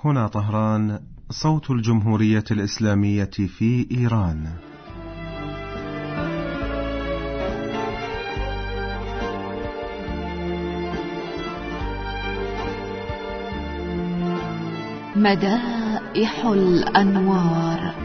هنا طهران، صوت الجمهورية الإسلامية في إيران. مدائح الأنوار.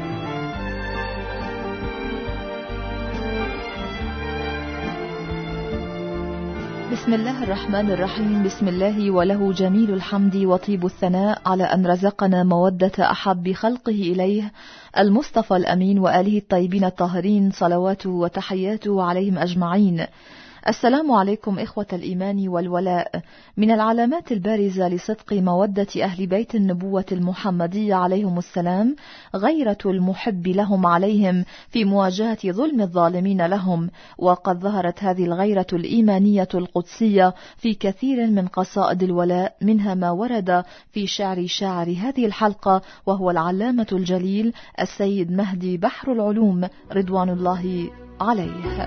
بسم الله الرحمن الرحيم. بسم الله وله جميل الحمد وطيب الثناء على أن رزقنا مودة أحب خلقه إليه المصطفى الأمين وآله الطيبين الطاهرين، صلواته وتحياته عليهم أجمعين. السلام عليكم إخوة الإيمان والولاء. من العلامات البارزة لصدق مودة أهل بيت النبوة المحمدية عليهم السلام غيرة المحب لهم عليهم في مواجهة ظلم الظالمين لهم، وقد ظهرت هذه الغيرة الإيمانية القدسية في كثير من قصائد الولاء، منها ما ورد في شاعر هذه الحلقة، وهو العلامة الجليل السيد مهدي بحر العلوم رضوان الله عليه.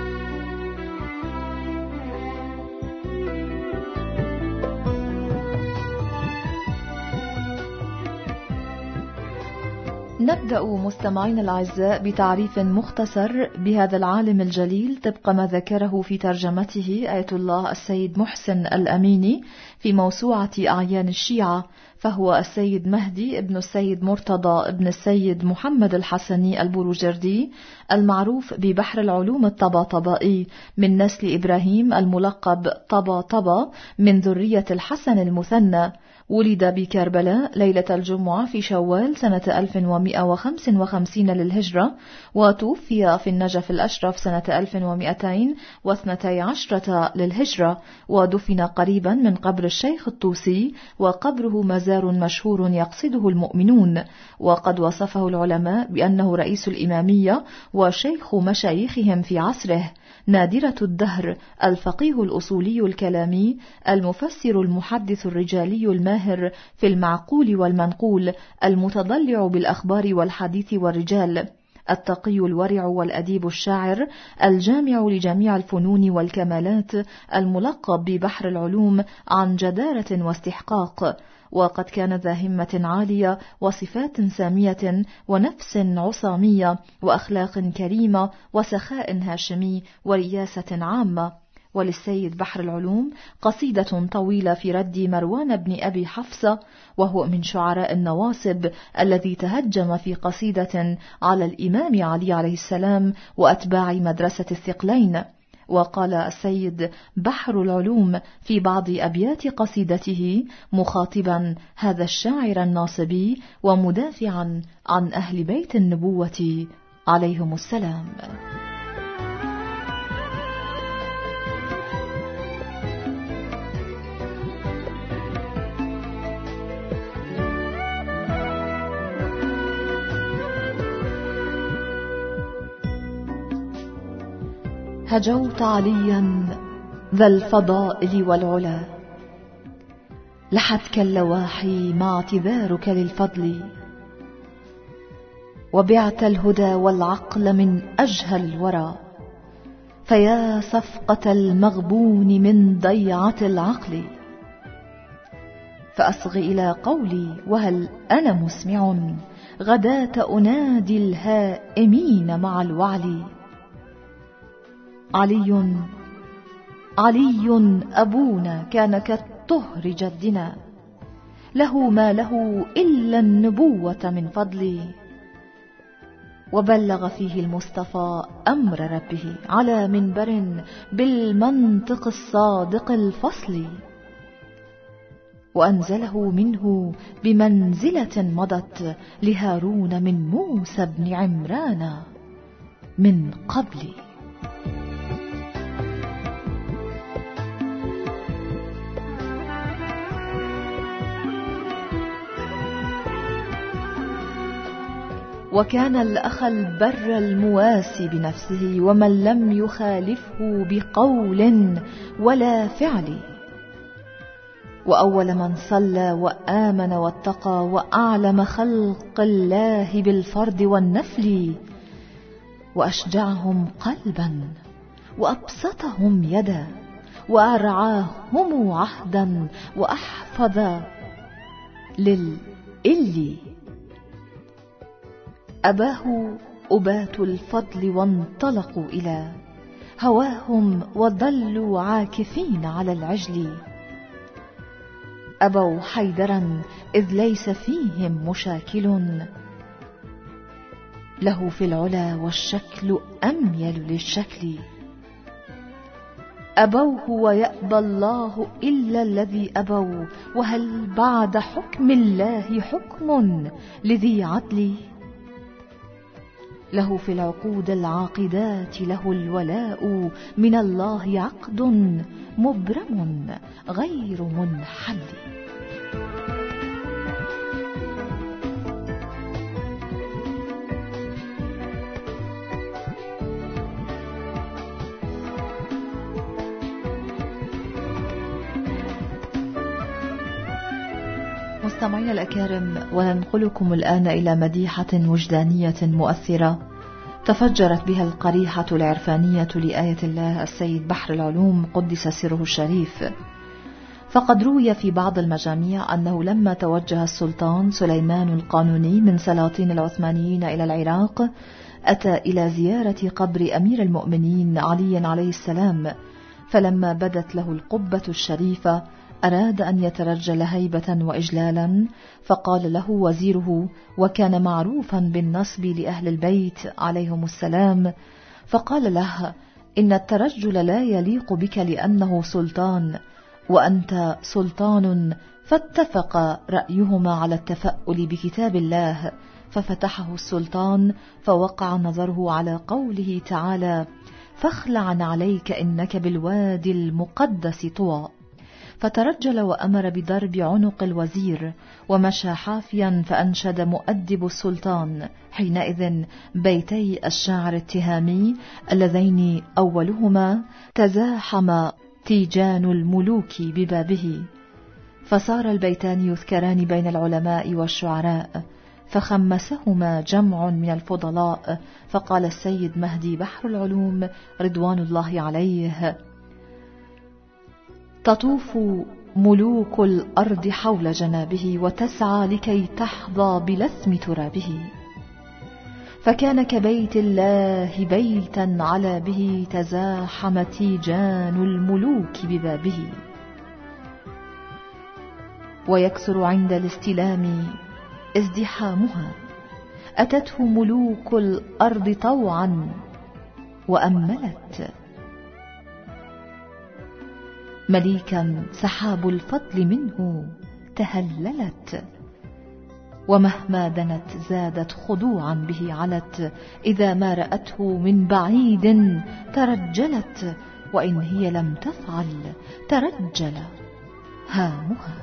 نبدأ مستمعين الأعزاء بتعريف مختصر بهذا العالم الجليل طبق ما ذكره في ترجمته آية الله السيد محسن الأميني في موسوعة أعيان الشيعة. فهو السيد مهدي ابن السيد مرتضى ابن السيد محمد الحسني البروجردي المعروف ببحر العلوم الطباطبائي، من نسل إبراهيم الملقب طباطبا من ذرية الحسن المثنى. ولد بكربلاء ليلة الجمعة في شوال سنة 1155 للهجرة، وتوفي في النجف الأشرف سنة 1212 للهجرة، ودفن قريبا من قبر الشيخ الطوسي، وقبره مزار مشهور يقصده المؤمنون. وقد وصفه العلماء بأنه رئيس الإمامية وشيخ مشايخهم في عصره، نادرة الدهر، الفقيه الأصولي الكلامي، المفسر المحدث الرجالي الماهر في المعقول والمنقول، المتضلع بالأخبار والحديث والرجال، التقي الورع والأديب الشاعر، الجامع لجميع الفنون والكمالات، الملقب ببحر العلوم عن جدارة واستحقاق. وقد كان ذا همة عالية وصفات سامية ونفس عصامية وأخلاق كريمة وسخاء هاشمي ورياسة عامة. وللسيد بحر العلوم قصيدة طويلة في رد مروان بن أبي حفصة، وهو من شعراء النواصب الذي تهجم في قصيدة على الإمام علي عليه السلام وأتباع مدرسة الثقلين. وقال السيد بحر العلوم في بعض أبيات قصيدته مخاطبا هذا الشاعر الناصبي ومدافعا عن أهل بيت النبوة عليهم السلام: هجوت عليا ذا الفضائل والعلا، لحتك اللواحي مع اعتذارك للفضل، وبعت الهدى والعقل من أجهل الورى، فيا صفقة المغبون من ضيعة العقل. فأصغ إلى قولي وهل أنا مسمع، غداة أنادي الهائمين مع الوعل. علي أبونا كان كالطهر جدنا، له ما له إلا النبوة من فضل. وبلغ فيه المصطفى أمر ربه على منبر بالمنطق الصادق الفصل، وأنزله منه بمنزلة مضت لهارون من موسى بن عمران من قبل. وكان الأخ البر المواسي بنفسه، ومن لم يخالفه بقول ولا فعل. وأول من صلى وآمن واتقى، وأعلم خلق الله بالفرد والنفل، وأشجعهم قلبا وأبسطهم يدا، وأرعاهم عهدا وأحفظ للإلي. أباه أبات الفضل وانطلقوا إلى هواهم وظلوا عاكفين على العجل. أبوا حيدرا إذ ليس فيهم مشاكل، له في العلا والشكل أميل للشكل. أبوه ويأبى الله إلا الذي أبوا، وهل بعد حكم الله حكم لذي عدل؟ له في العقود العاقدات له الولاء، من الله عقد مبرم غير منحل. مستمعينا الأكارم، وننقلكم الآن إلى مديحة وجدانية مؤثرة تفجرت بها القريحة العرفانية لآية الله السيد بحر العلوم قدس سره الشريف. فقد روي في بعض المجاميع أنه لما توجه السلطان سليمان القانوني من سلاطين العثمانيين إلى العراق، أتى إلى زيارة قبر أمير المؤمنين علي عليه السلام، فلما بدت له القبة الشريفة أراد أن يترجل هيبة وإجلالا، فقال له وزيره، وكان معروفا بالنصب لأهل البيت عليهم السلام، فقال له: إن الترجل لا يليق بك لأنه سلطان وأنت سلطان. فاتفق رأيهما على التفأل بكتاب الله، ففتحه السلطان فوقع نظره على قوله تعالى: فاخلع عليك إنك بالوادي المقدس طوى. فترجل وأمر بضرب عنق الوزير، ومشى حافيا، فأنشد مؤدب السلطان حينئذ بيتي الشاعر التهامي اللذين أولهما: تزاحم تيجان الملوك ببابه. فصار البيتان يذكران بين العلماء والشعراء، فخمسهما جمع من الفضلاء، فقال السيد مهدي بحر العلوم رضوان الله عليه: تطوف ملوك الأرض حول جنابه، وتسعى لكي تحظى بلثم ترابه. فكان كبيت الله بيتا على به تزاحم تيجان الملوك ببابه. ويكثر عند الاستلام ازدحامها، أتته ملوك الأرض طوعا وأملت. مليكا سحاب الفضل منه تهللت، ومهما دنت زادت خضوعا به علت. إذا ما رأته من بعيد ترجلت، وإن هي لم تفعل ترجل هامها.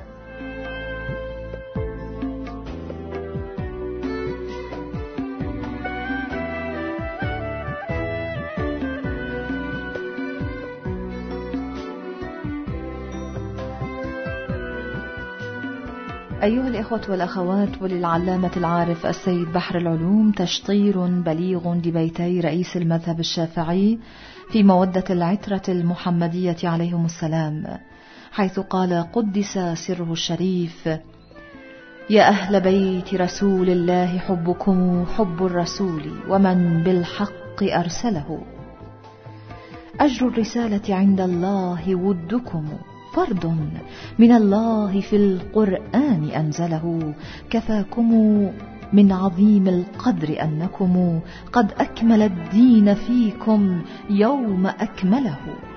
أيها الإخوة والأخوات، وللعلامة العارف السيد بحر العلوم تشطير بليغ لبيتي رئيس المذهب الشافعي في مودة العترة المحمدية عليهم السلام، حيث قال قدس سره الشريف: يا أهل بيت رسول الله حبكم حب الرسول، ومن بالحق أرسله. أجر الرسالة عند الله ودكم، فرض من الله في القرآن أنزله. كفاكم من عظيم القدر أنكم قد أكمل الدين فيكم يوم أكمله،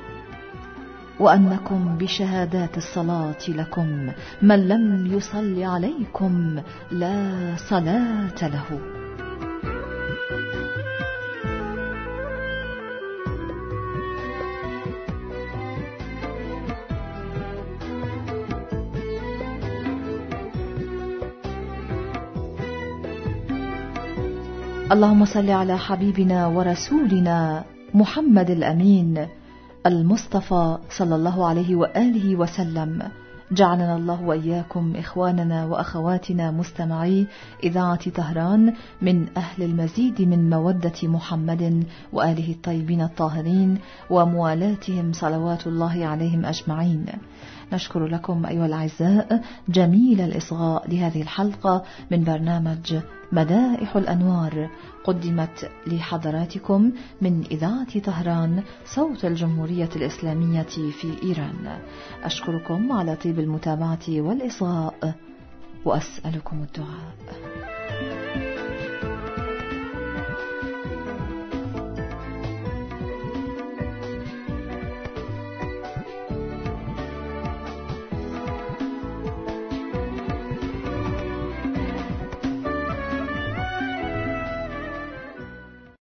وأنكم بشهادات الصلاة لكم من لم يصل عليكم لا صلاة له. اللهم صل على حبيبنا ورسولنا محمد الأمين المصطفى صلى الله عليه وآله وسلم. جعلنا الله وإياكم إخواننا وأخواتنا مستمعي إذاعة طهران من أهل المزيد من مودة محمد وآله الطيبين الطاهرين وموالاتهم صلوات الله عليهم أجمعين. نشكر لكم أيها الأعزاء جميل الإصغاء لهذه الحلقة من برنامج مدائح الأنوار، قدمت لحضراتكم من إذاعة طهران صوت الجمهورية الإسلامية في إيران. أشكركم على طيب المتابعة والإصغاء وأسألكم الدعاء.